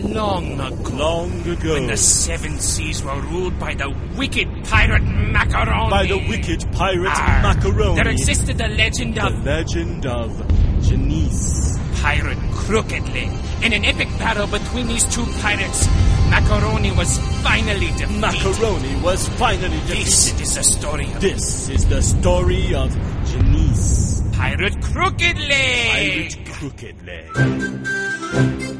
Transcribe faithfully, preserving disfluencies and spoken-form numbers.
long ago. Long ago. When the seven seas were ruled by the wicked pirate Macaroni. By the wicked pirate Arr, Macaroni. There existed the legend The of... legend of Janice. Pirate Crooked Leg. In an epic battle between these two pirates, Macaroni was finally defeated. Macaroni was finally defeated. This is the story of... This is the story of Janice. Pirate Crooked Leg. Pirate Crooked Leg.